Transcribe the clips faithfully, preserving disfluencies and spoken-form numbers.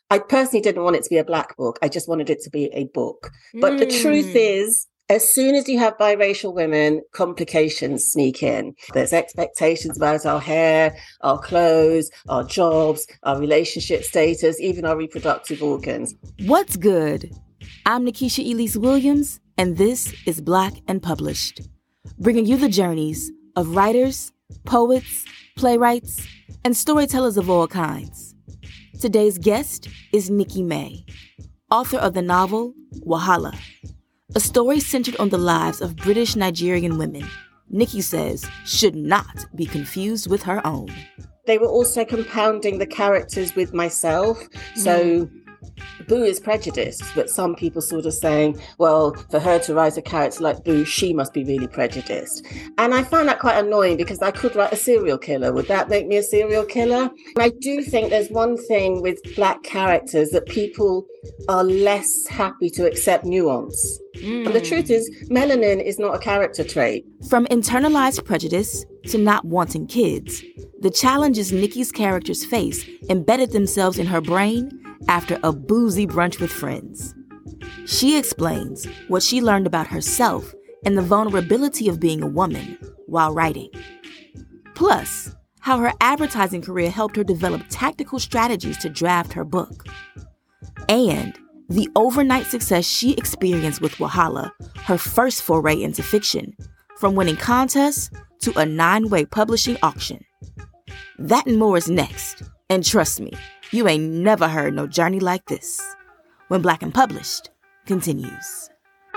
I personally didn't want it to be a black book. I just wanted it to be a book. But Mm. the truth is, as soon as you have biracial women, complications sneak in. There's expectations about our hair, our clothes, our jobs, our relationship status, even our reproductive organs. What's good? I'm Nikisha Elise Williams, and this is Black and Published, bringing you the journeys of writers, poets, playwrights, and storytellers of all kinds. Today's guest is Nikki May, author of the novel Wahala, a story centered on the lives of British Nigerian women Nikki says should not be confused with her own. They were also compounding the characters with myself. So mm. Boo is prejudiced, but some people sort of saying, well, for her to write a character like Boo, she must be really prejudiced. And I found that quite annoying because I could write a serial killer. Would that make me a serial killer? And I do think there's one thing with black characters that people are less happy to accept nuance. Mm. And the truth is, melanin is not a character trait. From internalized prejudice to not wanting kids, the challenges Nikki's characters face embedded themselves in her brain after a boozy brunch with friends. She explains what she learned about herself and the vulnerability of being a woman while writing. Plus, how her advertising career helped her develop tactical strategies to draft her book. And the overnight success she experienced with Wahala, her first foray into fiction, from winning contests to a nine-way publishing auction. That and more is next. And trust me, you ain't never heard no journey like this. When Black and Published continues.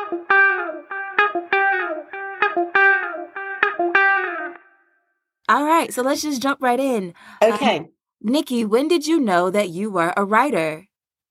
All right, so let's just jump right in. Okay. Um, Nikki, when did you know that you were a writer?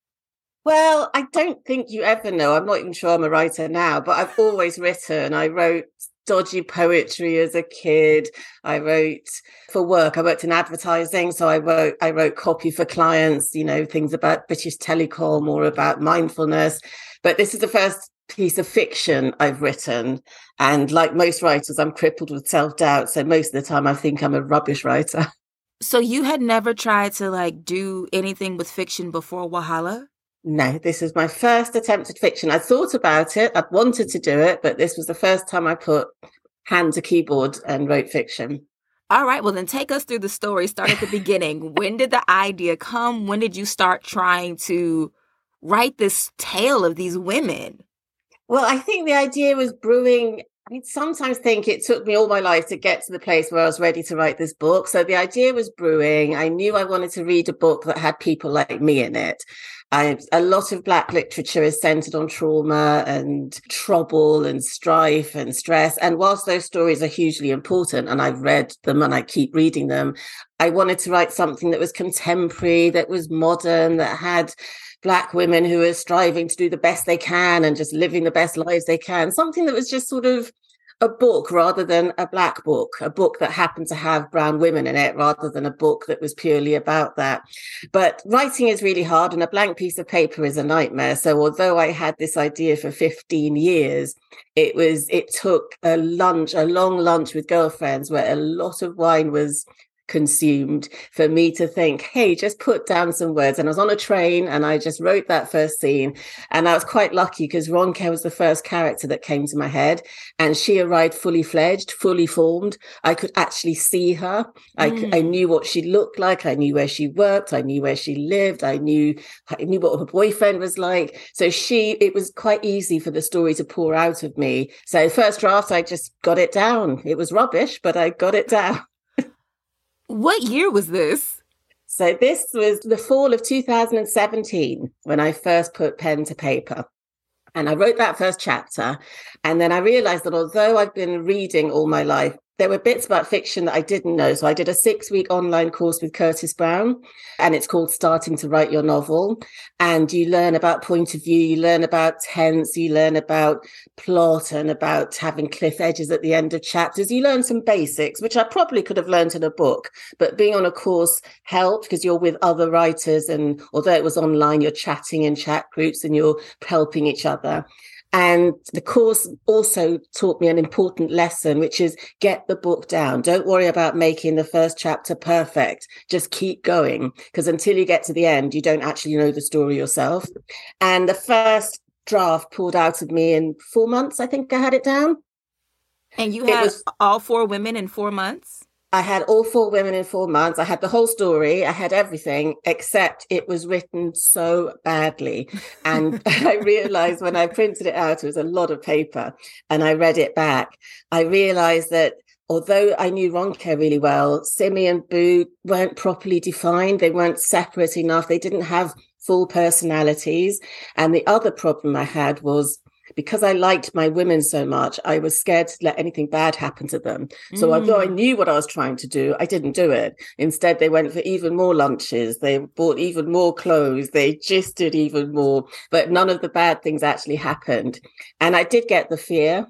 Well, I don't think you ever know. I'm not even sure I'm a writer now, but I've always written. I wrote dodgy poetry as a kid. I wrote for work. I worked in advertising. So I wrote, I wrote copy for clients, you know, things about British Telecom or about mindfulness. But this is the first piece of fiction I've written. And like most writers, I'm crippled with self-doubt. So most of the time I think I'm a rubbish writer. So you had never tried to like do anything with fiction before Wahala? No, this is my first attempt at fiction. I thought about it. I wanted to do it, but this was the first time I put hand to keyboard and wrote fiction. All right. Well, then take us through the story. Start at the beginning. When did the idea come? When did you start trying to write this tale of these women? Well, I think the idea was brewing. I sometimes think it took me all my life to get to the place where I was ready to write this book. So the idea was brewing. I knew I wanted to read a book that had people like me in it. I, a lot of Black literature is centered on trauma and trouble and strife and stress. And whilst those stories are hugely important, and I've read them and I keep reading them, I wanted to write something that was contemporary, that was modern, that had Black women who are striving to do the best they can and just living the best lives they can. Something that was just sort of a book rather than a Black book, a book that happened to have brown women in it rather than a book that was purely about that. But writing is really hard and a blank piece of paper is a nightmare. So although I had this idea for fifteen years, it was, it took a lunch, a long lunch with girlfriends where a lot of wine was consumed for me to think, hey, just put down some words. And I was on a train and I just wrote that first scene. And I was quite lucky because Ronke was the first character that came to my head. And she arrived fully fledged, fully formed. I could actually see her. I, mm. I knew what she looked like. I knew where she worked. I knew where she lived. I knew, I knew what her boyfriend was like. So she, it was quite easy for the story to pour out of me. So first draft, I just got it down. It was rubbish, but I got it down. What year was this? So this was the fall of two thousand seventeen when I first put pen to paper. And I wrote that first chapter. And then I realized that although I've been reading all my life, there were bits about fiction that I didn't know. So I did a six-week online course with Curtis Brown, and it's called Starting to Write Your Novel. And you learn about point of view, you learn about tense, you learn about plot and about having cliff edges at the end of chapters. You learn some basics, which I probably could have learned in a book, but being on a course helped because you're with other writers. And although it was online, you're chatting in chat groups and you're helping each other. And the course also taught me an important lesson, which is get the book down. Don't worry about making the first chapter perfect. Just keep going, because until you get to the end, you don't actually know the story yourself. And the first draft pulled out of me in four months. I think I had it down. And you had was, all four women in four months? I had all four women in four months. I had the whole story. I had everything, except it was written so badly. And I realized when I printed it out, it was a lot of paper, and I read it back. I realized that although I knew Ronke really well, Simi and Boo weren't properly defined. They weren't separate enough. They didn't have full personalities. And the other problem I had was, because I liked my women so much, I was scared to let anything bad happen to them. So mm. although I knew what I was trying to do, I didn't do it. Instead, they went for even more lunches. They bought even more clothes. They gisted even more. But none of the bad things actually happened. And I did get the fear.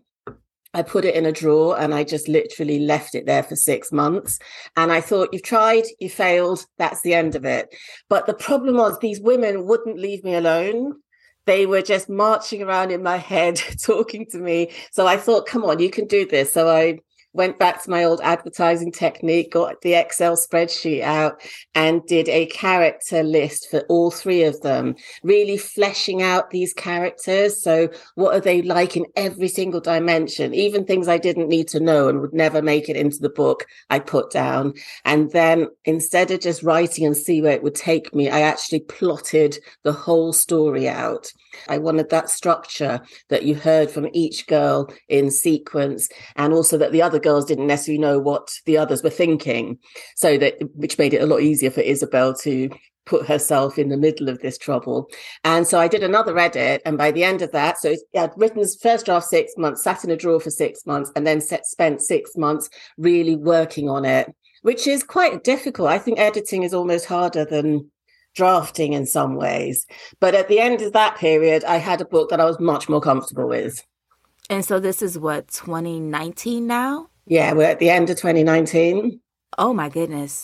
I put it in a drawer and I just literally left it there for six months. And I thought, you've tried, you failed, that's the end of it. But the problem was these women wouldn't leave me alone. They were just marching around in my head, talking to me. So I thought, come on, you can do this. So I went back to my old advertising technique, got the Excel spreadsheet out and did a character list for all three of them, really fleshing out these characters. So what are they like in every single dimension? Even things I didn't need to know and would never make it into the book, I put down. And then instead of just writing and see where it would take me, I actually plotted the whole story out. I wanted that structure that you heard from each girl in sequence, and also that the other girls didn't necessarily know what the others were thinking, so that which made it a lot easier for Isabel to put herself in the middle of this trouble. And so I did another edit, and by the end of that, so I'd written this first draft six months, sat in a drawer for six months, and then set, spent six months really working on it, which is quite difficult. I think editing is almost harder than drafting in some ways. But at the end of that period, I had a book that I was much more comfortable with. And so this is what, twenty nineteen now? Yeah, we're at the end of twenty nineteen. Oh, my goodness.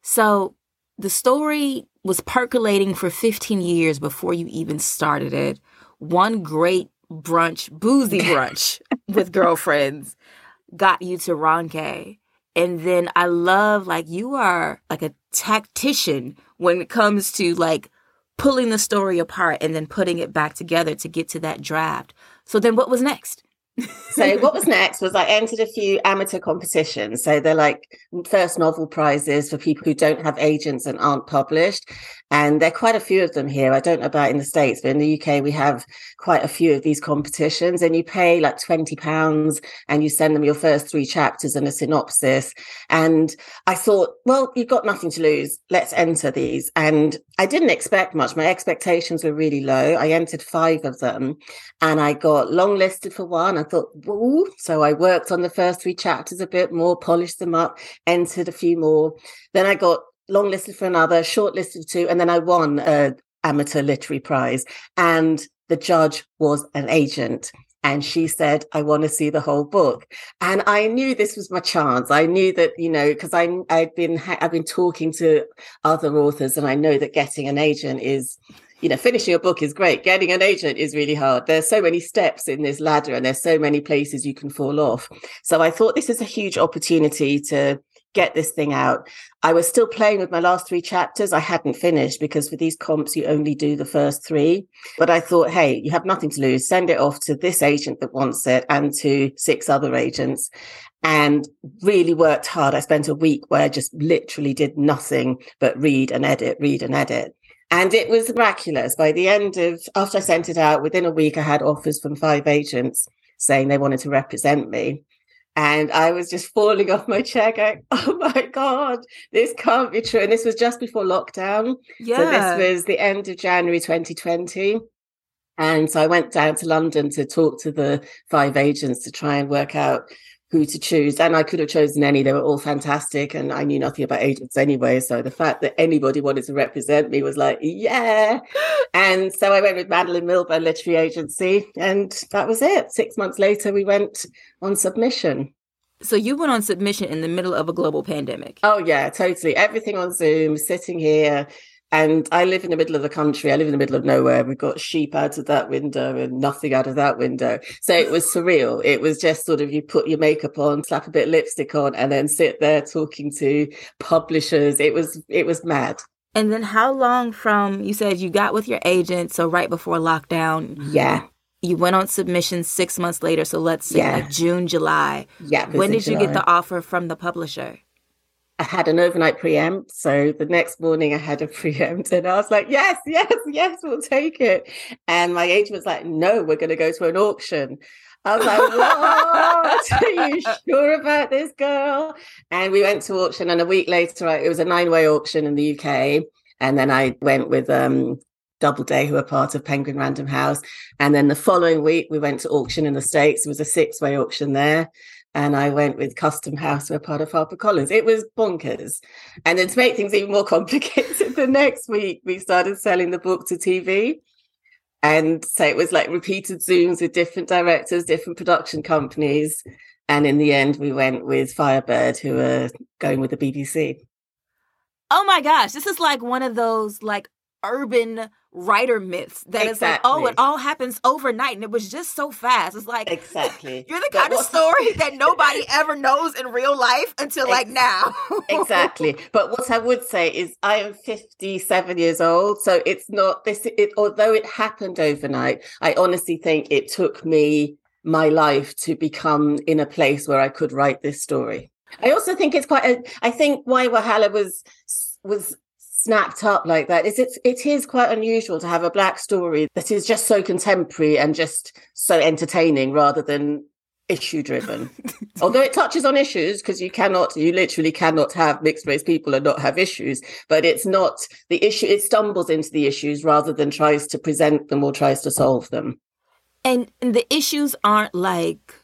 So the story was percolating for fifteen years before you even started it. One great brunch, boozy brunch with girlfriends got you to Ronke. And then I love, like, you are like a tactician when it comes to, like, pulling the story apart and then putting it back together to get to that draft. So then what was next? So what was next was I entered a few amateur competitions. So they're like first novel prizes for people who don't have agents and aren't published. And there are quite a few of them here. I don't know about in the States, but in the U K, we have quite a few of these competitions. And you pay like twenty pounds and you send them your first three chapters and a synopsis. And I thought, well, you've got nothing to lose. Let's enter these. And I didn't expect much. My expectations were really low. I entered five of them and I got longlisted for one. I thought, woo. So I worked on the first three chapters a bit more, polished them up, entered a few more. Then I got longlisted for another, shortlisted two, and then I won an amateur literary prize. And the judge was an agent. And she said, I want to see the whole book. And I knew this was my chance. I knew that, you know, because I I'd been I've been talking to other authors, and I know that getting an agent is, you know, finishing a book is great. Getting an agent is really hard. There's so many steps in this ladder, and there's so many places you can fall off. So I thought this is a huge opportunity to get this thing out. I was still playing with my last three chapters. I hadn't finished because for these comps, you only do the first three. But I thought, hey, you have nothing to lose. Send it off to this agent that wants it and to six other agents. And really worked hard. I spent a week where I just literally did nothing but read and edit, read and edit. And it was miraculous. By the end of, after I sent it out, within a week, I had offers from five agents saying they wanted to represent me. And I was just falling off my chair going, oh my God, this can't be true. And this was just before lockdown. Yeah. So this was the end of January twenty twenty. And so I went down to London to talk to the five agents to try and work out who to choose. And I could have chosen any. They were all fantastic. And I knew nothing about agents anyway. So the fact that anybody wanted to represent me was like, yeah. And so I went with Madeline Milburn Literary Agency. And that was it. Six months later, we went on submission. So you went on submission in the middle of a global pandemic. Oh, yeah, totally. Everything on Zoom, sitting here, And I live in the middle of the country. I live in the middle of nowhere. We've got sheep out of that window and nothing out of that window. So it was surreal. It was just sort of, you put your makeup on, slap a bit of lipstick on, and then sit there talking to publishers. It was, it was mad. And then how long from, you said you got with your agent, so right before lockdown. Yeah. You went on submission six months later. So let's say yeah. like June, July. Yeah. When did July. you get the offer from the publisher? I had an overnight preempt. So the next morning I had a preempt and I was like, yes, yes, yes, we'll take it. And my agent was like, no, we're going to go to an auction. I was like, what? Are you sure about this, girl? And we went to auction, and a week later, it was a nine-way auction in the U K. And then I went with um, Doubleday, who are part of Penguin Random House. And then the following week, we went to auction in the States. It was a six-way auction there. And I went with Custom House, who are part of HarperCollins. It was bonkers. And then to make things even more complicated, the next week, we started selling the book to T V. And so it was like repeated Zooms with different directors, different production companies. And in the end, we went with Firebird, who are going with the B B C. Oh my gosh, this is like one of those like urban writer myths that exactly. It's like, oh, it all happens overnight and it was just so fast. It's like, exactly. You're the kind but of story that nobody ever knows in real life until like now. Exactly. But what I would say is I am fifty-seven years old. So it's not this, it, although it happened overnight, I honestly think it took me my life to become in a place where I could write this story. I also think it's quite, a, I think why Wahala was, was, snapped up like that is it's it is quite unusual to have a Black story that is just so contemporary and just so entertaining rather than issue driven. Although it touches on issues, because you cannot you literally cannot have mixed race people and not have issues, but it's not the issue, it stumbles into the issues rather than tries to present them or tries to solve them. And, and the issues aren't like,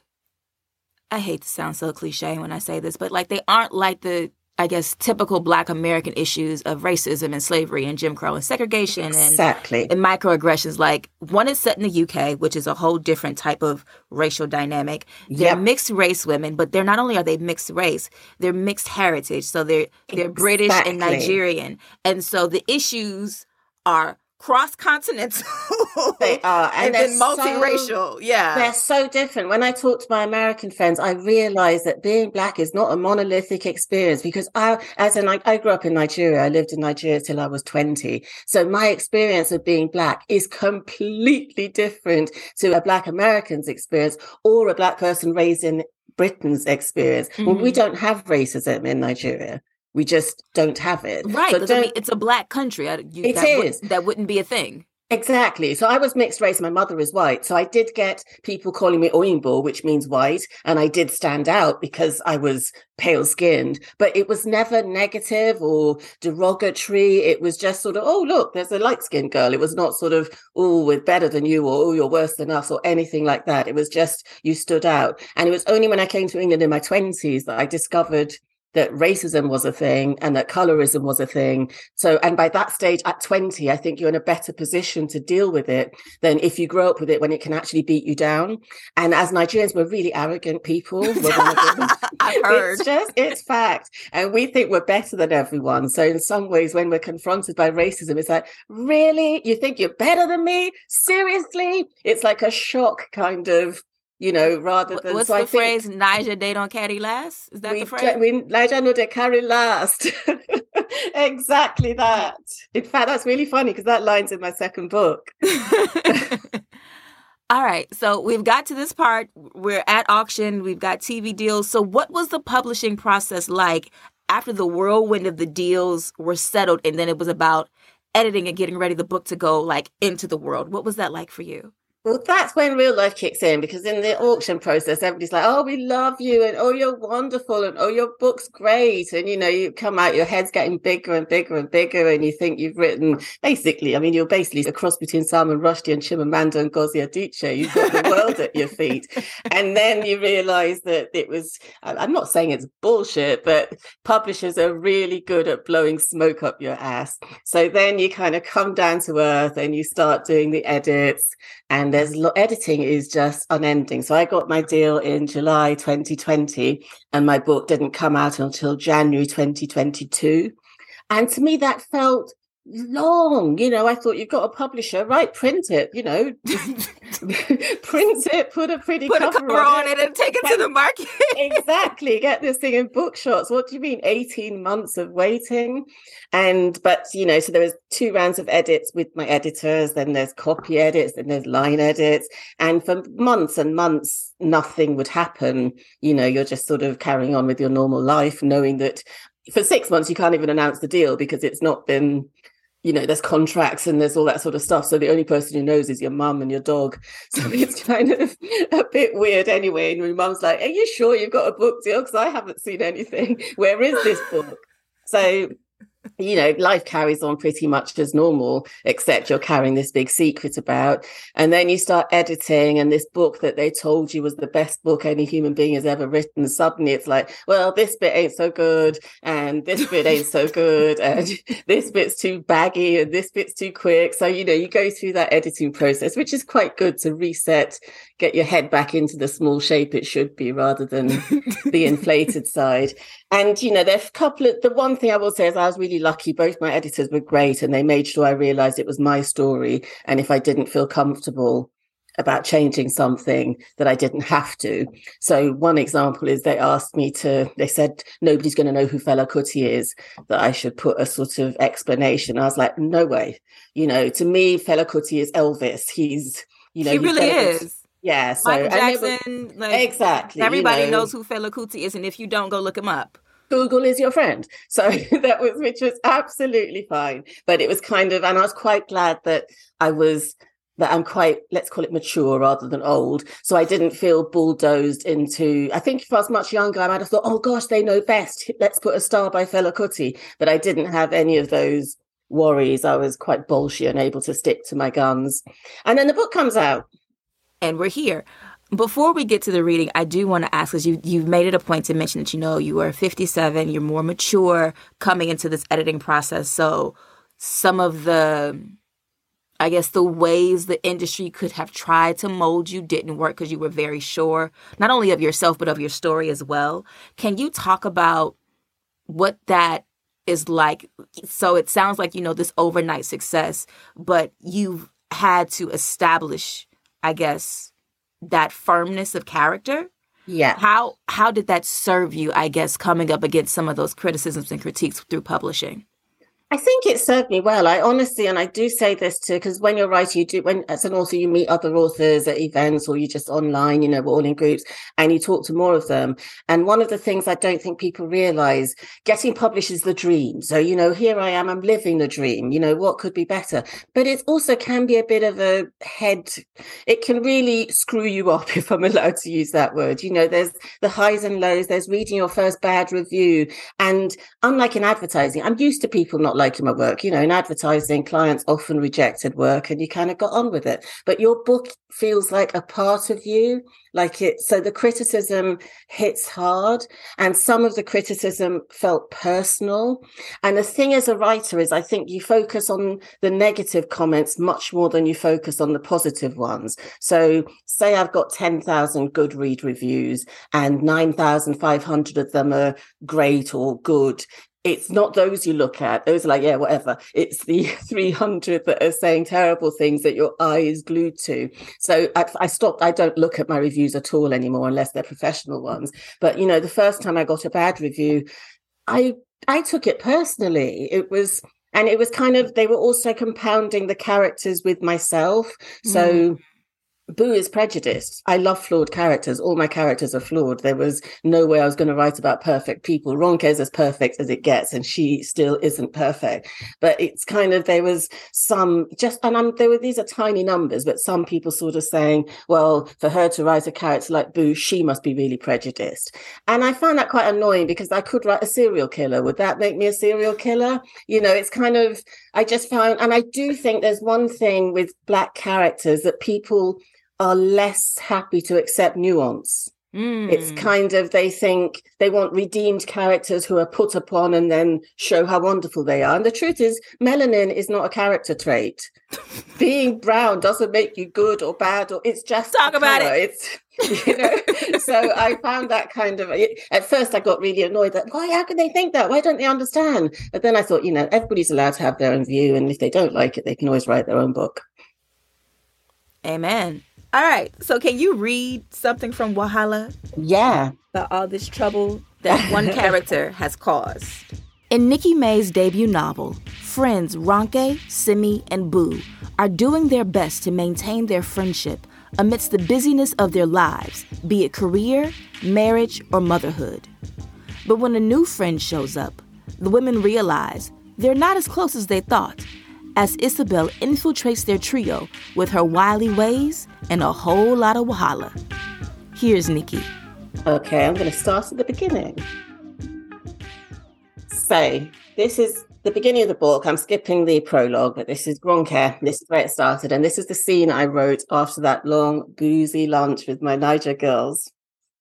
I hate to sound so cliche when I say this, but like they aren't like the I guess, typical Black American issues of racism and slavery and Jim Crow and segregation exactly. and, and microaggressions. Like, one is set in the U K, which is a whole different type of racial dynamic. They're yep. mixed race women, but they're not only are they mixed race, they're mixed heritage. So they're they're exactly. British and Nigerian. And so the issues are cross-continental. They are. And, and then multiracial. So, yeah. They're so different. When I talk to my American friends, I realize that being Black is not a monolithic experience because I, as in, I, I grew up in Nigeria. I lived in Nigeria till I was twenty. So my experience of being Black is completely different to a Black American's experience or a Black person raised in Britain's experience. Mm-hmm. Well, we don't have racism in Nigeria. We just don't have it. Right. So don't, it's a Black country. You, it that is. Would, that wouldn't be a thing. Exactly. So I was mixed race. My mother is white. So I did get people calling me Oyinbo, which means white. And I did stand out because I was pale skinned, but it was never negative or derogatory. It was just sort of, oh, look, there's a light skinned girl. It was not sort of, oh, we're better than you or, oh, you're worse than us or anything like that. It was just, you stood out. And it was only when I came to England in my twenties that I discovered that racism was a thing and that colorism was a thing. So, and by that stage at twenty, I think you're in a better position to deal with it than if you grow up with it when it can actually beat you down. And as Nigerians, we're really arrogant people. I've heard. It's just, it's fact. And we think we're better than everyone. So in some ways, when we're confronted by racism, it's like, really? You think you're better than me? Seriously? It's like a shock kind of, you know, rather than... What's so the I phrase, think, Niger, they don't carry last? Is that we, the phrase? We, Niger, no, they carry last. Exactly that. In fact, that's really funny because that line's in my second book. All right. So we've got to this part. We're at auction. We've got T V deals. So what was the publishing process like after the whirlwind of the deals were settled and then it was about editing and getting ready the book to go like into the world? What was that like for you? Well, that's when real life kicks in, because in the auction process, everybody's like, oh, we love you. And oh, you're wonderful. And oh, your book's great. And, you know, you come out, your head's getting bigger and bigger and bigger. And you think you've written basically, I mean, you're basically a cross between Salman Rushdie and Chimamanda and Ngozi Adichie. You've got the world at your feet. And then you realize that it was, I'm not saying it's bullshit, but publishers are really good at blowing smoke up your ass. So then you kind of come down to earth and you start doing the edits. And there's lo- editing is just unending. So I got my deal in July twenty twenty, and my book didn't come out until January twenty twenty-two. And to me, that felt long. You know, I thought, you've got a publisher, right? Print it, you know, print it, put a pretty put cover, a cover on, on it, it and take it get, to the market. Exactly. Get this thing in bookshops. What do you mean? eighteen months of waiting. And, but, you know, so there was two rounds of edits with my editors, then there's copy edits, then there's line edits. And for months and months, nothing would happen. You know, you're just sort of carrying on with your normal life, knowing that for six months, you can't even announce the deal because it's not been, you know, there's contracts and there's all that sort of stuff. So the only person who knows is your mum and your dog. So it's kind of a bit weird anyway. And my mum's like, are you sure you've got a book deal? Because I haven't seen anything. Where is this book? So, you know, life carries on pretty much as normal, except you're carrying this big secret about. And then you start editing, and this book that they told you was the best book any human being has ever written, suddenly it's like, well, this bit ain't so good, and this bit ain't so good, and this bit's too baggy, and this bit's too quick. So, you know, you go through that editing process, which is quite good to reset, get your head back into the small shape it should be rather than the inflated side. And, you know, there's a couple of, the one thing I will say is I was really lucky. Both my editors were great, and they made sure I realized it was my story. And if I didn't feel comfortable about changing something, that I didn't have to. So one example is they asked me to, they said, nobody's going to know who Fela Kuti is, that I should put a sort of explanation. I was like, no way. You know, to me, Fela Kuti is Elvis. He's, you know, he really is. To, yeah. So, Michael Jackson. Was, like, exactly. Everybody you know, knows who Fela Kuti is. And if you don't, go look him up. Google is your friend. So that was, which was absolutely fine. But it was kind of, and I was quite glad that I was, that I'm quite, let's call it mature rather than old. So I didn't feel bulldozed into, I think if I was much younger, I might have thought, oh gosh, they know best. Let's put a star by Fela Kuti. But I didn't have any of those worries. I was quite bolshy and able to stick to my guns. And then the book comes out. And we're here. Before we get to the reading, I do want to ask, because you, you've made it a point to mention that, you know, you are fifty-seven, you're more mature coming into this editing process. So some of the, I guess, the ways the industry could have tried to mold you didn't work because you were very sure, not only of yourself, but of your story as well. Can you talk about what that is like? So it sounds like, you know, this overnight success, but you've had to establish, I guess, that firmness of character. Yeah. How how did that serve you, I guess, coming up against some of those criticisms and critiques through publishing? I think it served me well. I honestly, and I do say this too, because when you're writing, you do, when as an author, you meet other authors at events or you just online, you know, we're all in groups and you talk to more of them. And one of the things I don't think people realize, getting published is the dream. So, you know, here I am, I'm living the dream, you know, what could be better? But it also can be a bit of a head, it can really screw you up, if I'm allowed to use that word. You know, there's the highs and lows, there's reading your first bad review. And unlike in advertising, I'm used to people not liking my work. You know, in advertising, clients often rejected work and you kind of got on with it. But your book feels like a part of you, like it. So the criticism hits hard, and some of the criticism felt personal. And the thing as a writer is, I think you focus on the negative comments much more than you focus on the positive ones. So say I've got ten thousand Goodread reviews and nine thousand five hundred of them are great or good. It's not those you look at. Those are like, yeah, whatever. It's the three hundred that are saying terrible things that your eye is glued to. So I, I stopped. I don't look at my reviews at all anymore unless they're professional ones. But, you know, the first time I got a bad review, I I took it personally. It was, and it was kind of, they were also compounding the characters with myself. So mm. Boo is prejudiced. I love flawed characters. All my characters are flawed. There was no way I was going to write about perfect people. Ronke is as perfect as it gets, and she still isn't perfect. But it's kind of, there was some just, and I'm, there were, these are tiny numbers, but some people sort of saying, well, for her to write a character like Boo, she must be really prejudiced. And I found that quite annoying because I could write a serial killer. Would that make me a serial killer? You know, it's kind of, I just found, and I do think there's one thing with Black characters that people are less happy to accept nuance. Mm. It's kind of, they think they want redeemed characters who are put upon and then show how wonderful they are. And the truth is, melanin is not a character trait. Being brown doesn't make you good or bad, or it's just talk about color. it. It's, you know, so I found that kind of, at first I got really annoyed that, why, how can they think that? Why don't they understand? But then I thought, you know, everybody's allowed to have their own view. And if they don't like it, they can always write their own book. Amen. All right. So can you read something from Wahala? Yeah. About all this trouble that one character has caused. In Nikki May's debut novel, friends Ronke, Simi, and Boo are doing their best to maintain their friendship amidst the busyness of their lives, be it career, marriage, or motherhood. But when a new friend shows up, the women realize they're not as close as they thought, as Isabel infiltrates their trio with her wily ways and a whole lot of wahala. Here's Nikki. Okay, I'm going to start at the beginning. So, this is the beginning of the book. I'm skipping the prologue, but this is Ronke. This is where it started. And this is the scene I wrote after that long, boozy lunch with my Niger girls.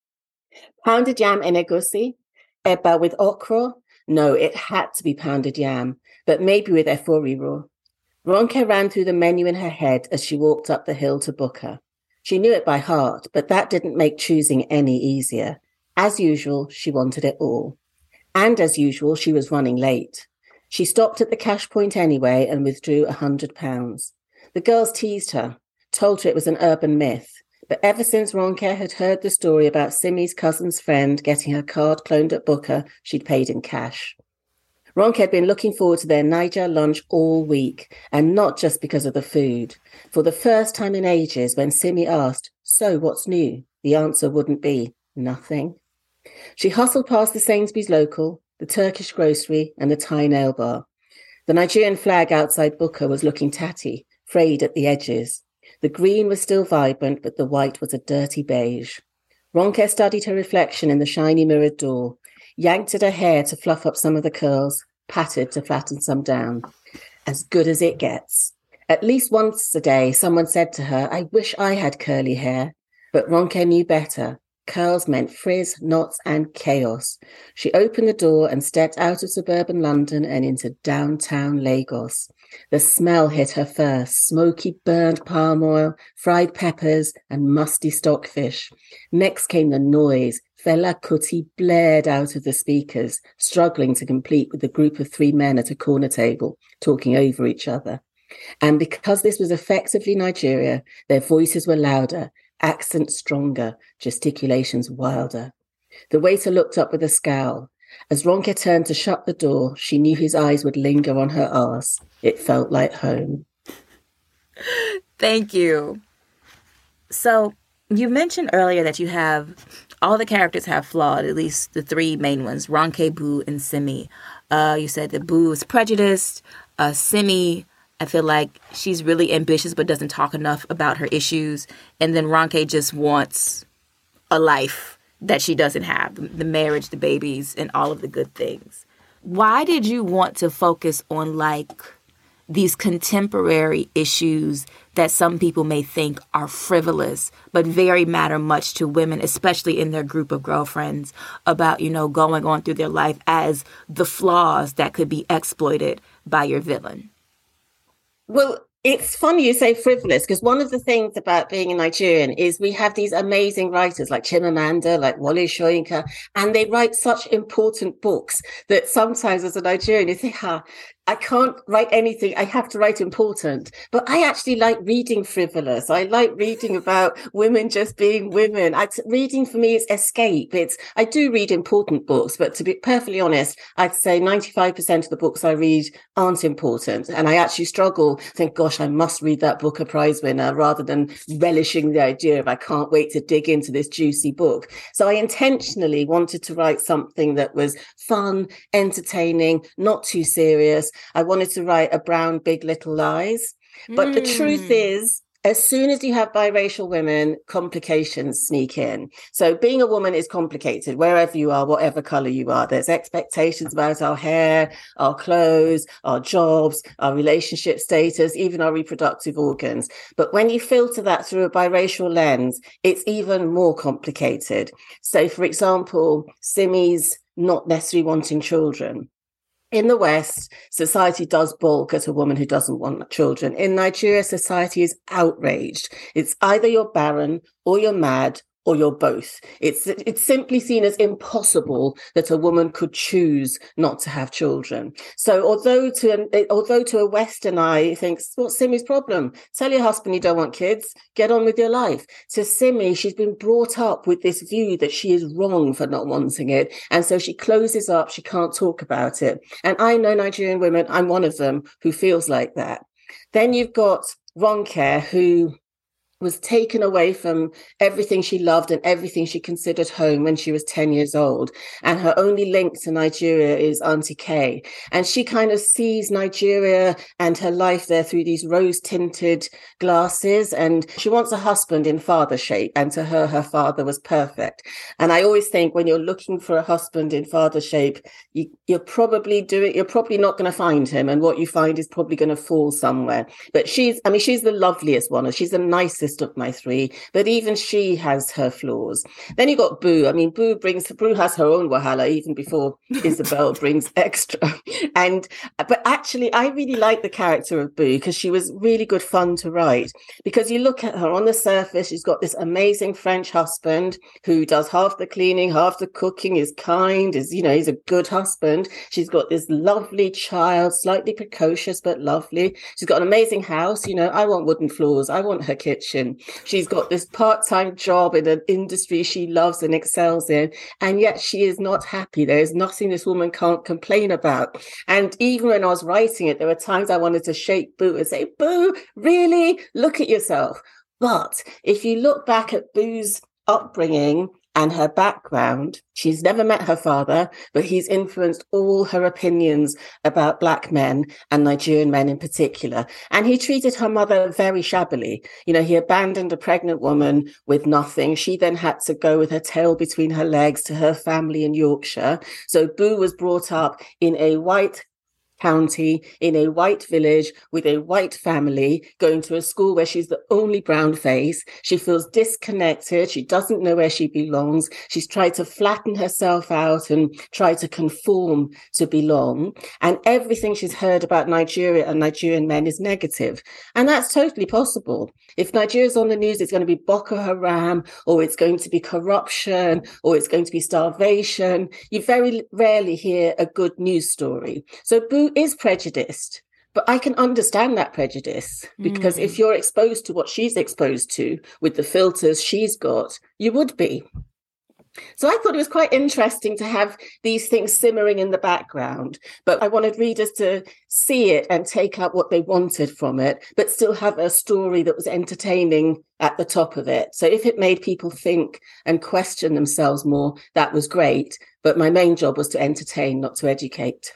Pounded yam and egusi? Eba with okra? No, it had to be pounded yam, but maybe with eforiru. Ronke ran through the menu in her head as she walked up the hill to Booker. She knew it by heart, but that didn't make choosing any easier. As usual, she wanted it all. And as usual, she was running late. She stopped at the cash point anyway and withdrew a hundred pounds. The girls teased her, told her it was an urban myth. But ever since Ronke had heard the story about Simi's cousin's friend getting her card cloned at Booker, she'd paid in cash. Ronke had been looking forward to their Niger lunch all week, and not just because of the food. For the first time in ages, when Simi asked, "So what's new?" the answer wouldn't be nothing. She hustled past the Sainsbury's local, the Turkish grocery, and the Thai nail bar. The Nigerian flag outside Booker was looking tatty, frayed at the edges. The green was still vibrant, but the white was a dirty beige. Ronke studied her reflection in the shiny mirrored door, yanked at her hair to fluff up some of the curls, patted to flatten some down. As good as it gets. At least once a day, someone said to her, "I wish I had curly hair." But Ronke knew better. Curls meant frizz, knots, and chaos. She opened the door and stepped out of suburban London and into downtown Lagos. The smell hit her first, smoky burnt palm oil, fried peppers, and musty stockfish. Next came the noise. Fela Kuti blared out of the speakers, struggling to compete with the group of three men at a corner table, talking over each other. And because this was effectively Nigeria, their voices were louder, accents stronger, gesticulations wilder. The waiter looked up with a scowl. As Ronke turned to shut the door, she knew his eyes would linger on her arse. It felt like home. Thank you. So, you mentioned earlier that you have, all the characters have flawed, at least the three main ones, Ronke, Boo, and Simi. Uh, you said that Boo is prejudiced. Uh, Simi, I feel like she's really ambitious but doesn't talk enough about her issues. And then Ronke just wants a life that she doesn't have, the, the marriage, the babies, and all of the good things. Why did you want to focus on, like, these contemporary issues that some people may think are frivolous, but very matter much to women, especially in their group of girlfriends, about, you know, going on through their life as the flaws that could be exploited by your villain? Well, it's funny you say frivolous, because one of the things about being a Nigerian is we have these amazing writers like Chimamanda, like Wole Soyinka, and they write such important books that sometimes as a Nigerian you think, ah, I can't write anything. I have to write important. But I actually like reading frivolous. I like reading about women just being women. I, reading for me is escape. It's, I do read important books, but to be perfectly honest, I'd say ninety-five percent of the books I read aren't important. And I actually struggle, think, gosh, I must read that Booker Prize winner, rather than relishing the idea of I can't wait to dig into this juicy book. So I intentionally wanted to write something that was fun, entertaining, not too serious. I wanted to write a brown Big Little Lies. But mm. the truth is, as soon as you have biracial women, complications sneak in. So being a woman is complicated wherever you are, whatever color you are. There's expectations about our hair, our clothes, our jobs, our relationship status, even our reproductive organs. But when you filter that through a biracial lens, it's even more complicated. So, for example, Simi's not necessarily wanting children. In the West, society does balk at a woman who doesn't want children. In Nigeria, society is outraged. It's either you're barren or you're mad or you're both. It's it's simply seen as impossible that a woman could choose not to have children. So although to an, although to a Western eye thinks, what's Simi's problem? Tell your husband you don't want kids, get on with your life. To Simi, she's been brought up with this view that she is wrong for not wanting it. And so she closes up, she can't talk about it. And I know Nigerian women, I'm one of them, who feels like that. Then you've got Ronke, who was taken away from everything she loved and everything she considered home when she was ten years old. And her only link to Nigeria is Auntie Kay. And she kind of sees Nigeria and her life there through these rose-tinted glasses. And she wants a husband in father shape. And to her, her father was perfect. And I always think when you're looking for a husband in father shape, you, you're probably doing, you're probably not going to find him. And what you find is probably going to fall somewhere. But she's, I mean, she's the loveliest one. She's the nicest of my three, but even she has her flaws. Then you got Boo. I mean, Boo brings Boo has her own wahala even before Isabel brings extra. And but actually, I really like the character of Boo because she was really good fun to write. Because you look at her on the surface, she's got this amazing French husband who does half the cleaning, half the cooking, is kind, is you know, he's a good husband. She's got this lovely child, slightly precocious but lovely. She's got an amazing house. You know, I want wooden floors. I want her kitchen. She's got this part-time job in an industry she loves and excels in, and yet she is not happy. There is nothing this woman can't complain about. And even when I was writing it, there were times I wanted to shake Boo and say, Boo, really? Look at yourself. But if you look back at Boo's upbringing and her background, she's never met her father, but he's influenced all her opinions about Black men and Nigerian men in particular. And he treated her mother very shabbily. You know, he abandoned a pregnant woman with nothing. She then had to go with her tail between her legs to her family in Yorkshire. So Boo was brought up in a white county, in a white village with a white family, going to a school where she's the only brown face. She feels disconnected. She doesn't know where she belongs. She's tried to flatten herself out and try to conform to belong. And everything she's heard about Nigeria and Nigerian men is negative. And that's totally possible. If Nigeria's on the news, it's going to be Boko Haram, or it's going to be corruption, or it's going to be starvation. You very rarely hear a good news story. So Boo is prejudiced, but I can understand that prejudice because mm. if you're exposed to what she's exposed to with the filters she's got, you would be. So I thought it was quite interesting to have these things simmering in the background, but I wanted readers to see it and take out what they wanted from it, but still have a story that was entertaining at the top of it. So if it made people think and question themselves more, that was great. But my main job was to entertain, not to educate.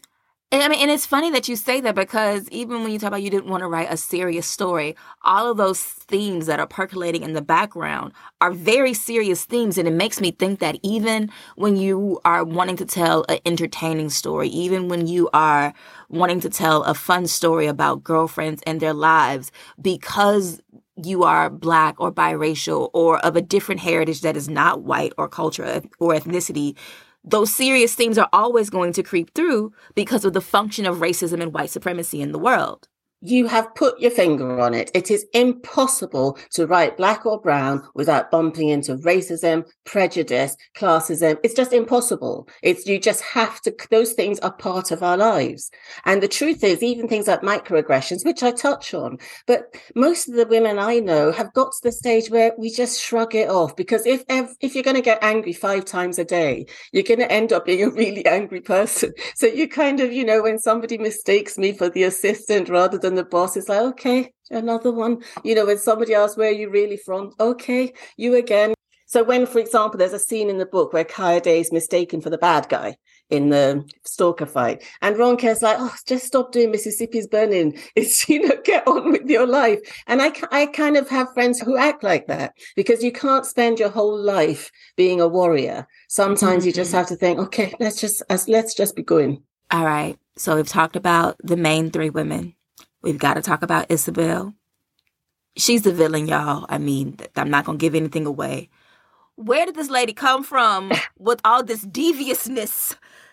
I mean, and it's funny that you say that because even when you talk about you didn't want to write a serious story, all of those themes that are percolating in the background are very serious themes. And it makes me think that even when you are wanting to tell an entertaining story, even when you are wanting to tell a fun story about girlfriends and their lives, because you are Black or biracial or of a different heritage that is not white or culture or ethnicity, those serious themes are always going to creep through because of the function of racism and white supremacy in the world. You have put your finger on it. It is impossible to write Black or brown without bumping into racism, prejudice, classism. It's just impossible. It's you just have to, those things are part of our lives. And the truth is, even things like microaggressions, which I touch on, but most of the women I know have got to the stage where we just shrug it off, because if if, if you're going to get angry five times a day, you're going to end up being a really angry person. So you kind of, you know, when somebody mistakes me for the assistant rather than the boss, is like, okay, another one. You know, when somebody asks, where are you really from? Okay, you again. So when, for example, there's a scene in the book where Kayode is mistaken for the bad guy in the stalker fight, and Ronke's like, oh, just stop doing Mississippi's Burning. It's, you know, get on with your life. And I, I kind of have friends who act like that, because you can't spend your whole life being a warrior. Sometimes mm-hmm. you just have to think, okay, let's just, let's just be going. All right. So we've talked about the main three women. We've got to talk about Isabel. She's the villain, y'all. I mean, I'm not going to give anything away. Where did this lady come from with all this deviousness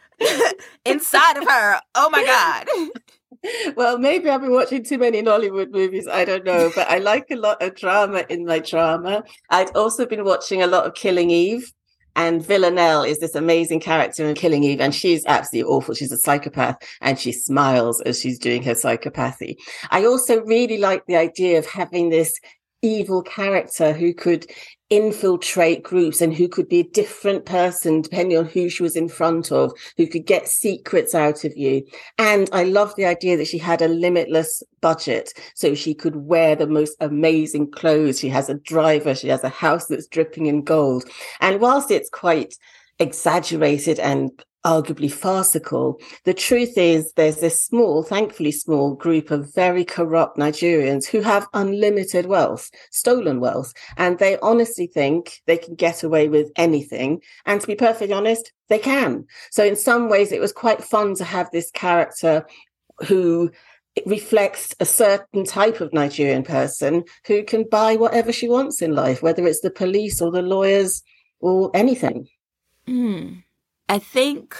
inside of her? Oh, my God. Well, maybe I've been watching too many Nollywood movies. I don't know. But I like a lot of drama in my drama. I'd also been watching a lot of Killing Eve. And Villanelle is this amazing character in Killing Eve. And she's absolutely awful. She's a psychopath. And she smiles as she's doing her psychopathy. I also really like the idea of having this evil character who could infiltrate groups and who could be a different person depending on who she was in front of, who could get secrets out of you. And I love the idea that she had a limitless budget, so she could wear the most amazing clothes. She has a driver, she has a house that's dripping in gold. And whilst it's quite exaggerated and arguably farcical, the truth is there's this small, thankfully small group of very corrupt Nigerians who have unlimited wealth, stolen wealth, and they honestly think they can get away with anything. And to be perfectly honest, they can. So in some ways, it was quite fun to have this character who reflects a certain type of Nigerian person who can buy whatever she wants in life, whether it's the police or the lawyers or anything. Mm. I think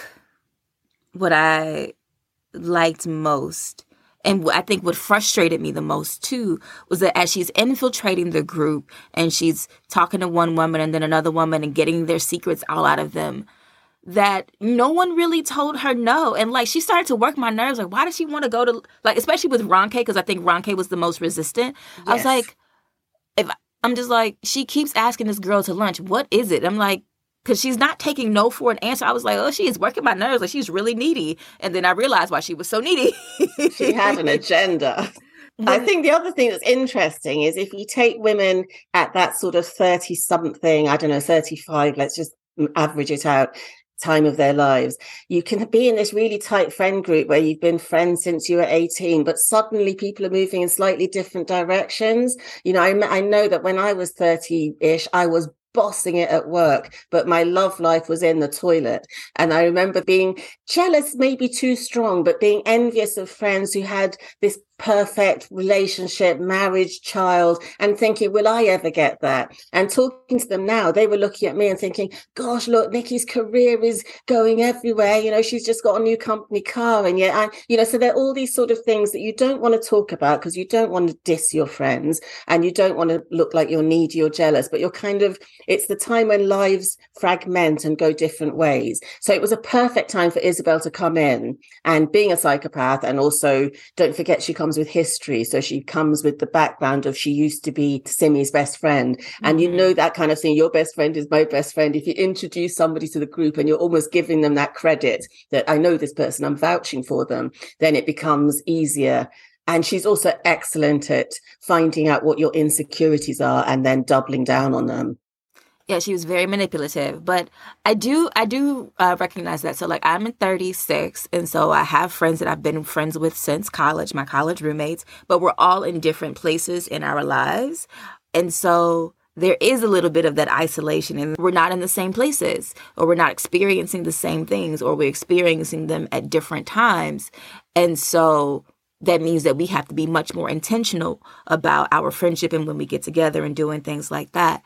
what I liked most, and I think what frustrated me the most too, was that as she's infiltrating the group and she's talking to one woman and then another woman and getting their secrets all out of them, that no one really told her no. And like, she started to work my nerves. Like, why does she want to go to, like, especially with Ronke, because I think Ronke was the most resistant. Yes. I was like, if I'm just like, she keeps asking this girl to lunch. What is it? I'm like, because she's not taking no for an answer. I was like, oh, she is working my nerves. Like, she's really needy. And then I realized why she was so needy. She had an agenda. I think the other thing that's interesting is if you take women at that sort of thirty-something, I don't know, thirty-five, let's just average it out, time of their lives, you can be in this really tight friend group where you've been friends since you were eighteen, but suddenly people are moving in slightly different directions. You know, I, I know that when I was thirty-ish, I was bossing it at work, but my love life was in the toilet. And I remember being jealous, maybe too strong, but being envious of friends who had this perfect relationship, marriage, child, and thinking, will I ever get that? And talking to them now, they were looking at me and thinking, gosh, look, Nikki's career is going everywhere. You know, she's just got a new company car. And yet, I, you know, so there are all these sort of things that you don't want to talk about because you don't want to diss your friends and you don't want to look like you're needy or jealous, but you're kind of, it's the time when lives fragment and go different ways. So it was a perfect time for Isabel to come in, and being a psychopath, and also don't forget she comes with history. So she comes with the background of she used to be Simi's best friend. And mm-hmm. you know that kind of thing. Your best friend is my best friend. If you introduce somebody to the group and you're almost giving them that credit that I know this person, I'm vouching for them, then it becomes easier. And she's also excellent at finding out what your insecurities are and then doubling down on them. Yeah, she was very manipulative, but I do I do uh, recognize that. So, like, I'm in thirty-six, and so I have friends that I've been friends with since college, my college roommates, but we're all in different places in our lives. And so there is a little bit of that isolation, and we're not in the same places, or we're not experiencing the same things, or we're experiencing them at different times. And so that means that we have to be much more intentional about our friendship and when we get together and doing things like that.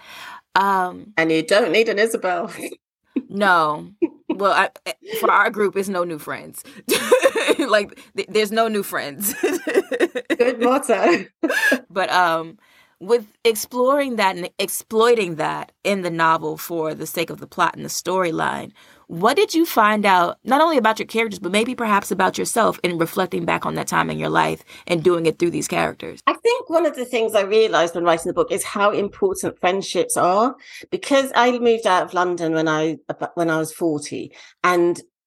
Um, and you don't need an Isabel. No. Well, I, for our group, it's no new friends. Like, th- there's no new friends. Good motto. But um, with exploring that and exploiting that in the novel for the sake of the plot and the storyline, what did you find out, not only about your characters, but maybe perhaps about yourself in reflecting back on that time in your life and doing it through these characters? I think one of the things I realized when writing the book is how important friendships are, because I moved out of London when I when I was forty, and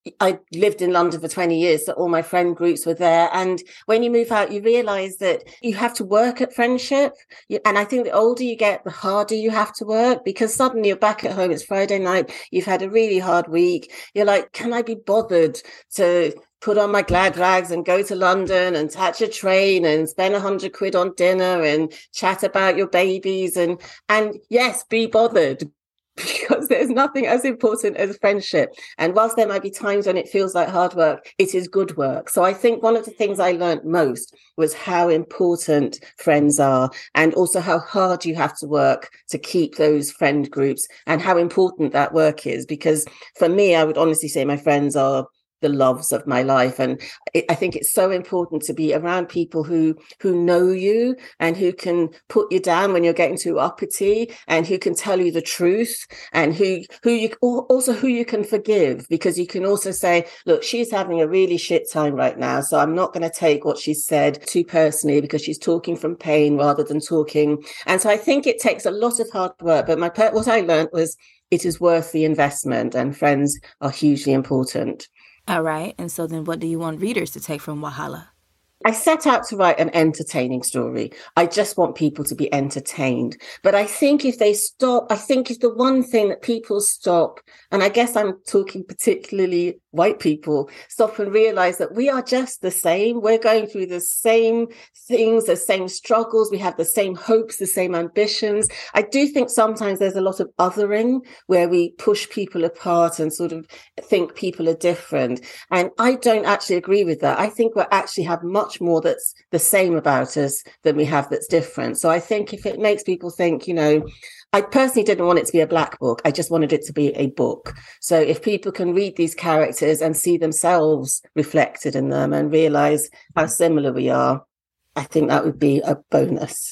I lived in London for twenty years, so all my friend groups were there. And when you move out, you realize that you have to work at friendship. And I think the older you get, the harder you have to work, because suddenly you're back at home. It's Friday night. You've had a really hard week. You're like, can I be bothered to put on my glad rags and go to London and catch a train and spend a hundred quid on dinner and chat about your babies? And, and yes, be bothered. Because there's nothing as important as friendship. And whilst there might be times when it feels like hard work, it is good work. So I think one of the things I learned most was how important friends are, and also how hard you have to work to keep those friend groups, and how important that work is. Because for me, I would honestly say my friends are the loves of my life. And it, I think it's so important to be around people who who know you and who can put you down when you're getting too uppity, and who can tell you the truth, and who who you also who you can forgive, because you can also say, look, she's having a really shit time right now, so I'm not going to take what she said too personally, because she's talking from pain rather than talking. And so I think it takes a lot of hard work, but my what I learned was it is worth the investment, and friends are hugely important. All right. And so then what do you want readers to take from Wahala? I set out to write an entertaining story. I just want people to be entertained. But I think if they stop, I think if the one thing that people stop, and I guess I'm talking particularly white people, stop and realize that we are just the same. We're going through the same things, the same struggles. We have the same hopes, the same ambitions. I do think sometimes there's a lot of othering where we push people apart and sort of think people are different. And I don't actually agree with that. I think we actually have much more that's the same about us than we have that's different. So I think if it makes people think, you know, I personally didn't want it to be a black book. I just wanted it to be a book. So if people can read these characters and see themselves reflected in them and realize how similar we are, I think that would be a bonus.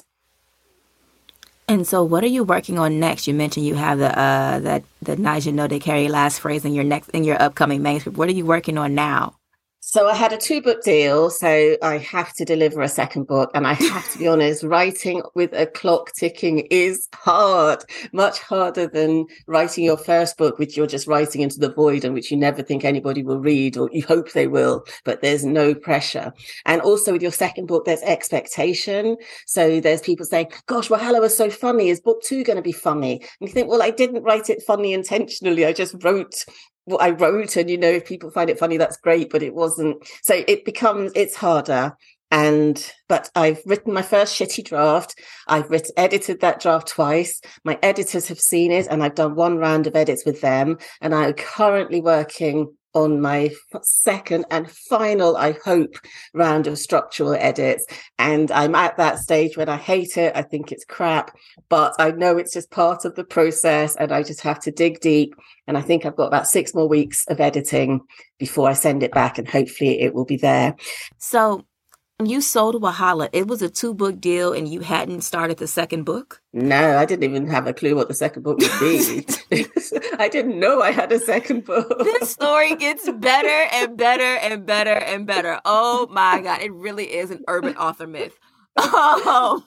And so what are you working on next? You mentioned you have the uh, that the Naija Know They Carry last phrase in your next in your upcoming manuscript. What are you working on now? So I had a two book deal, so I have to deliver a second book. And I have to be honest, writing with a clock ticking is hard, much harder than writing your first book, which you're just writing into the void and which you never think anybody will read, or you hope they will, but there's no pressure. And also with your second book, there's expectation. So there's people saying, gosh, Wahala was so funny. Is book two going to be funny? And you think, well, I didn't write it funny intentionally. I just wrote what I wrote, and you know, if people find it funny, that's great, but it wasn't. So it becomes, it's harder. And but I've written my first shitty draft. I've written, edited that draft twice. My editors have seen it, and I've done one round of edits with them. And I'm currently working on my second and final, I hope, round of structural edits. And I'm at that stage when I hate it. I think it's crap, but I know it's just part of the process, and I just have to dig deep. And I think I've got about six more weeks of editing before I send it back, and hopefully it will be there. So you sold Wahala. It was a two book deal, and you hadn't started the second book? No, I didn't even have a clue what the second book would be. I didn't know I had a second book. This story gets better and better and better and better. Oh my God. It really is an urban author myth. Um,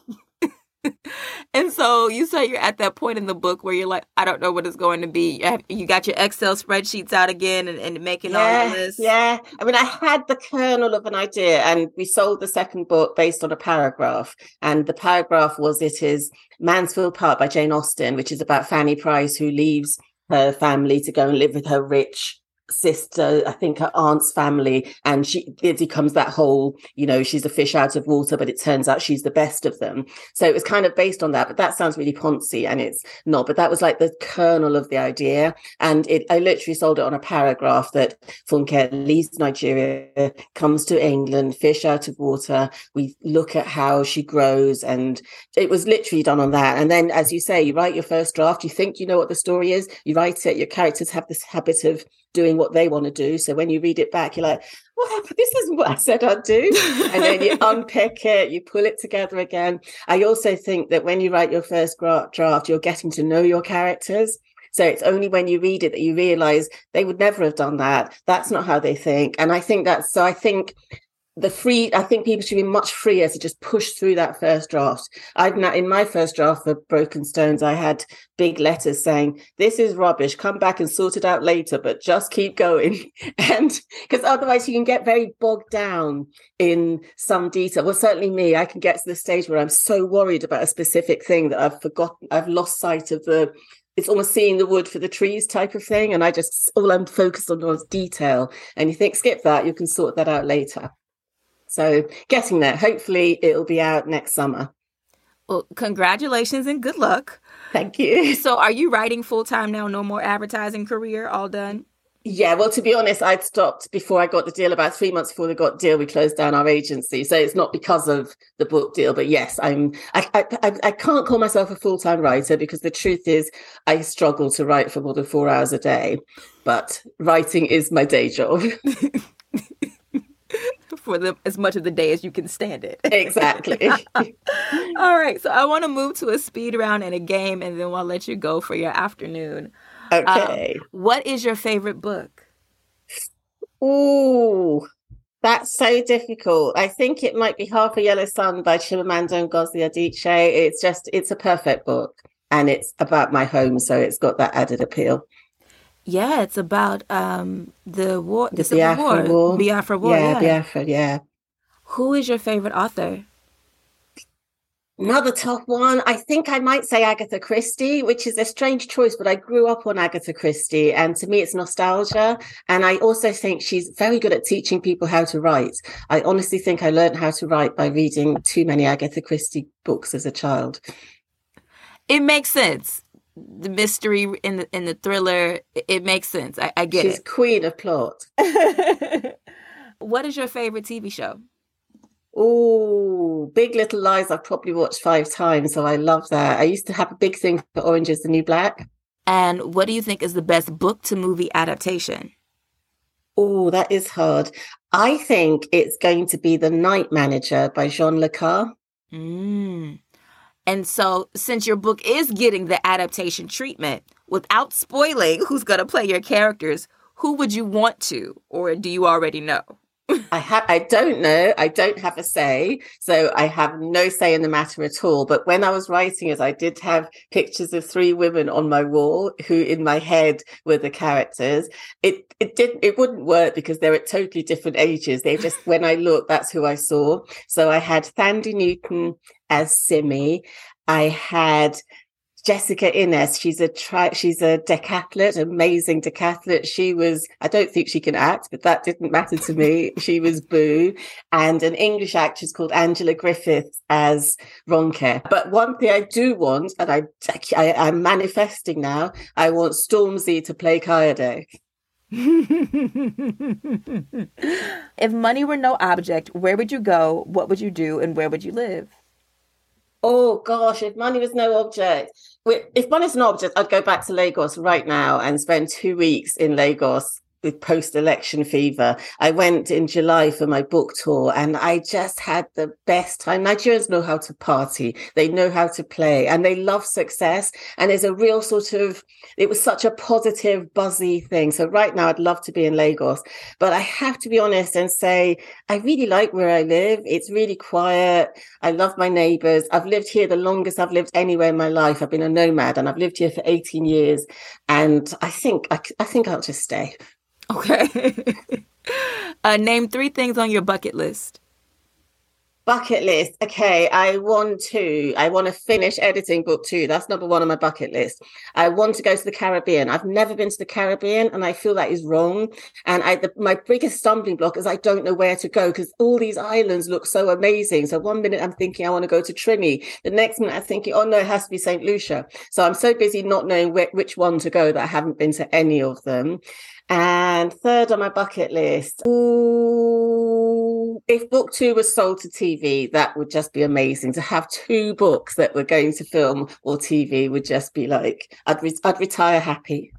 and so you say you're at that point in the book where you're like, I don't know what it's going to be. You got your Excel spreadsheets out again and, and making yeah, all the lists. Yeah. I mean, I had the kernel of an idea, and we sold the second book based on a paragraph. And the paragraph was, it is Mansfield Park by Jane Austen, which is about Fanny Price, who leaves her family to go and live with her rich sister, I think her aunt's family, and she it becomes that whole, you know, she's a fish out of water, but it turns out she's the best of them. So it was kind of based on that, but that sounds really poncy, and it's not. But that was like the kernel of the idea, and it I literally sold it on a paragraph that Funke leaves Nigeria, comes to England, fish out of water. We look at how she grows, and it was literally done on that. And then, as you say, you write your first draft, you think you know what the story is, you write it, your characters have this habit of doing what they want to do. So when you read it back, you're like, what? This isn't what I said I'd do. And then you unpick it, you pull it together again. I also think that when you write your first draft, you're getting to know your characters. So it's only when you read it that you realize they would never have done that. That's not how they think. And I think that's, so I think the free, I think people should be much freer to just push through that first draft. I've not, in my first draft for Broken Stones, I had big letters saying, this is rubbish, come back and sort it out later, but just keep going. And because otherwise you can get very bogged down in some detail. Well, certainly me, I can get to the stage where I'm so worried about a specific thing that I've forgotten, I've lost sight of the, it's almost seeing the wood for the trees type of thing. And I just, all I'm focused on is detail. And you think, skip that, you can sort that out later. So getting there. Hopefully it'll be out next summer. Well, congratulations and good luck. Thank you. So are you writing full time now? No more advertising career? All done? Yeah, well, to be honest, I'd stopped before I got the deal. About three months before they got the deal, we closed down our agency. So it's not because of the book deal. But yes, I'm. I I, I can't call myself a full time writer because the truth is I struggle to write for more than four hours a day. But writing is my day job. For the as much of the day as you can stand it. Exactly. All right. So I want to move to a speed round and a game, and then we'll let you go for your afternoon. Okay. Um, what is your favorite book? Ooh, that's so difficult. I think it might be Half a Yellow Sun by Chimamanda Ngozi Adichie. It's just, it's a perfect book. And it's about my home, so it's got that added appeal. Yeah, it's about um, the war, the, the Biafra war. war. Biafra War. Yeah, yeah, Biafra, yeah. Who is your favorite author? Another tough one. I think I might say Agatha Christie, which is a strange choice, but I grew up on Agatha Christie. And to me, it's nostalgia. And I also think she's very good at teaching people how to write. I honestly think I learned how to write by reading too many Agatha Christie books as a child. It makes sense. The mystery in the in the thriller, it makes sense. I, I get She's it. She's queen of plot. What is your favorite T V show? Oh, Big Little Lies. I've probably watched five times, so I love that. I used to have a big thing for Orange is the New Black. And what do you think is the best book to movie adaptation? Oh, that is hard. I think it's going to be The Night Manager by Jean Le Carre. Mm. And so since your book is getting the adaptation treatment, without spoiling who's going to play your characters, who would you want to, or do you already know? I have, I don't know. I don't have a say. So I have no say in the matter at all. But when I was writing it, I did have pictures of three women on my wall who in my head were the characters. It, it didn't, it wouldn't work because they're at totally different ages. They just, when I looked, that's who I saw. So I had Thandie Newton as Simi. I had Jessica Innes. She's a tri- she's a decathlete, amazing decathlete. She was, I don't think she can act, but that didn't matter to me. She was Boo. And an English actress called Angela Griffith as Ronke. But one thing I do want, and I, I I'm manifesting now, I want Stormzy to play Kayode. If money were no object, where would you go? What would you do? And where would you live? Oh, gosh, if money was no object, if money's an object, I'd go back to Lagos right now and spend two weeks in Lagos with post-election fever. I went in July for my book tour and I just had the best time. Nigerians know how to party. They know how to play and they love success. And there's a real sort of, it was such a positive, buzzy thing. So right now I'd love to be in Lagos, but I have to be honest and say, I really like where I live. It's really quiet. I love my neighbors. I've lived here the longest I've lived anywhere in my life. I've been a nomad and I've lived here for eighteen years. And I think, I, I think I'll just stay. Okay. uh, name three things on your bucket list. Bucket list. Okay, I want to. I want to finish editing book two. That's number one on my bucket list. I want to go to the Caribbean. I've never been to the Caribbean, and I feel that is wrong. And I, the, my biggest stumbling block is I don't know where to go because all these islands look so amazing. So one minute I'm thinking I want to go to Trini. The next minute I'm thinking, oh no, it has to be Saint Lucia. So I'm so busy not knowing wh- which one to go that I haven't been to any of them. And third on my bucket list, ooh, if book two was sold to T V, that would just be amazing. To have two books that were going to film or T V would just be like, I'd, re- I'd retire happy.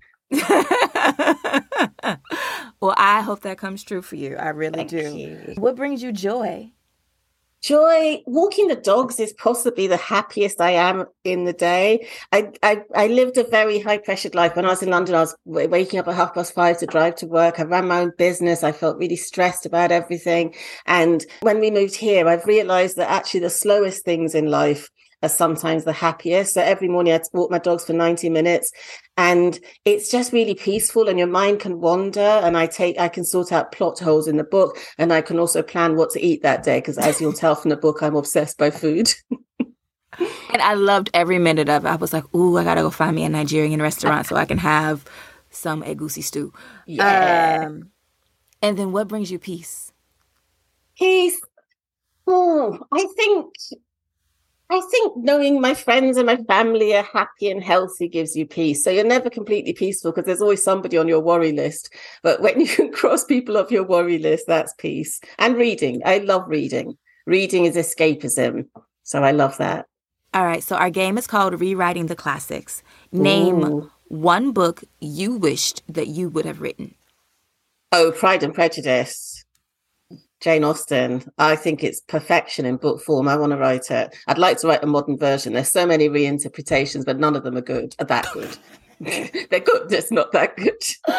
Well, I hope that comes true for you. I really Thank do. you. What brings you joy? Joy, walking the dogs is possibly the happiest I am in the day. I, I, I lived a very high pressured life. When I was in London, I was waking up at half past five to drive to work. I ran my own business. I felt really stressed about everything. And when we moved here, I've realized that actually the slowest things in life are sometimes the happiest. So every morning I walk my dogs for ninety minutes, and it's just really peaceful, and your mind can wander, and I take I can sort out plot holes in the book, and I can also plan what to eat that day, because as you'll tell from the book, I'm obsessed by food. And I loved every minute of it. I was like, ooh, I gotta go find me a Nigerian restaurant so I can have some egusi stew. Yeah. Um, and then what brings you peace? Peace. Oh, I think I think knowing my friends and my family are happy and healthy gives you peace. So you're never completely peaceful because there's always somebody on your worry list. But when you can cross people off your worry list, that's peace. And reading. I love reading. Reading is escapism. So I love that. All right. So our game is called Rewriting the Classics. Name Ooh. one book you wished that you would have written. Oh, Pride and Prejudice. Jane Austen. I think it's perfection in book form. I want to write it. I'd like to write a modern version. There's so many reinterpretations, but none of them are good. Are that good? They're good, just not that good.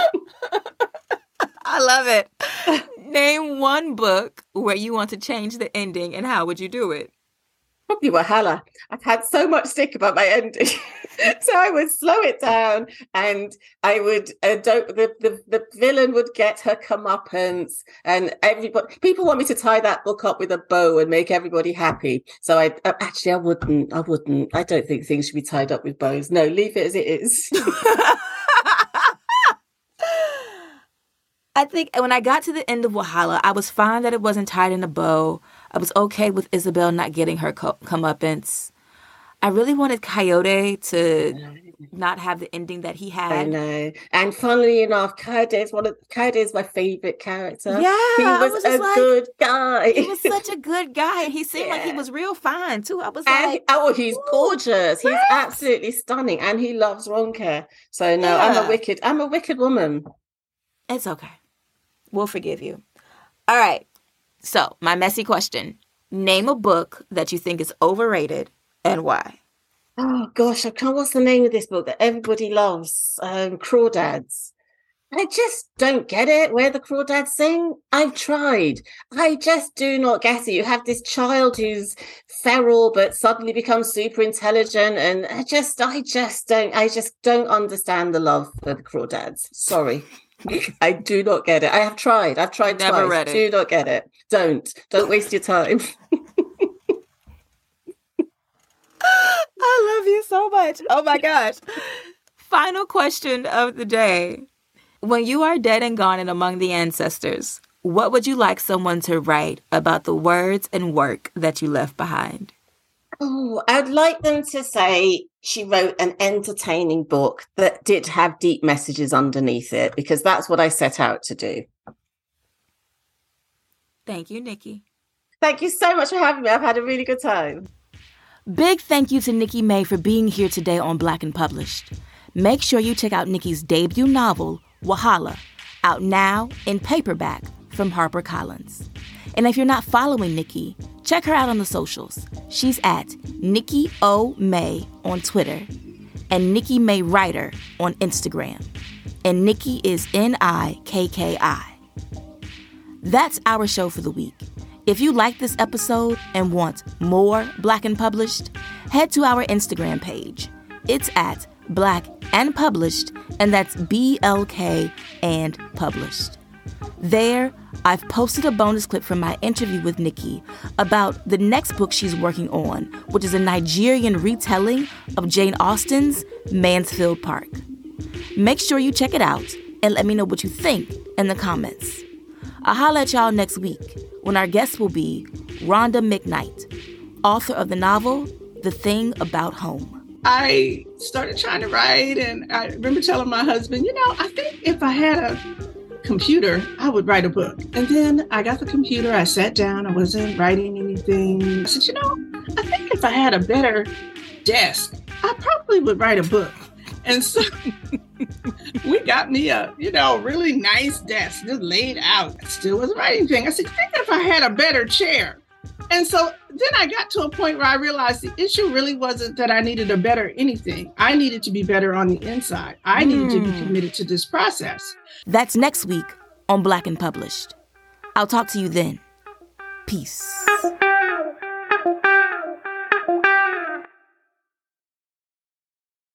I love it. Name one book where you want to change the ending, and how would you do it? Probably Valhalla. I've had so much stick about my ending. So I would slow it down, and I would uh, don't the, the the villain would get her comeuppance, and everybody people want me to tie that book up with a bow and make everybody happy. So I uh, actually I wouldn't I wouldn't I don't think things should be tied up with bows. No, leave it as it is. I think when I got to the end of Valhalla, I was fine that it wasn't tied in a bow. I was okay with Isabel not getting her co- comeuppance. I really wanted Coyote to not have the ending that he had. I know. And funnily enough, Coyote is one of Coyote is my favorite character. Yeah, he was, was a like, good guy. He was such a good guy, and he seemed yeah. like he was real fine too. I was and, like, oh, he's gorgeous. He's yes. absolutely stunning, and he loves Ronke. So no, yeah. I'm a wicked. I'm a wicked woman. It's okay. We'll forgive you. All right. So my messy question: name a book that you think is overrated and why. Oh gosh, I can't. What's the name of this book that everybody loves? Um, Crawdads. I just don't get it. Where the crawdads sing. I've tried. I just do not get it. You have this child who's feral but suddenly becomes super intelligent, and I just, I just don't. I just don't understand the love for the Crawdads. Sorry. I do not get it. I have tried. I've tried Never twice. read it. Do not get it. Don't. Don't waste your time. I love you so much. Oh my gosh. Final question of the day. When you are dead and gone and among the ancestors, what would you like someone to write about the words and work that you left behind? Oh, I'd like them to say she wrote an entertaining book that did have deep messages underneath it, because that's what I set out to do. Thank you, Nikki. Thank you so much for having me. I've had a really good time. Big thank you to Nikki May for being here today on Black and Published. Make sure you check out Nikki's debut novel, Valhalla, out now in paperback from HarperCollins. And if you're not following Nikki, check her out on the socials. She's at Nikki O. May on Twitter and Nikki May Writer on Instagram. And Nikki is N I K K I. That's our show for the week. If you like this episode and want more Black and Published, head to our Instagram page. It's at Black and Published, and that's B L K and Published. There, I've posted a bonus clip from my interview with Nikki about the next book she's working on, which is a Nigerian retelling of Jane Austen's Mansfield Park. Make sure you check it out and let me know what you think in the comments. I'll holler at y'all next week when our guest will be Rhonda McKnight, author of the novel The Thing About Home. I started trying to write, and I remember telling my husband, you know, I think if I had a computer, I would write a book. And then I got the computer, I sat down, I wasn't writing anything. I said, you know, I think if I had a better desk, I probably would write a book. And so we got me a, you know, really nice desk, just laid out. I still wasn't writing anything. I said, I think if I had a better chair, And so then I got to a point where I realized the issue really wasn't that I needed a better anything. I needed to be better on the inside. I needed mm. to be committed to this process. That's next week on Black and Published. I'll talk to you then. Peace.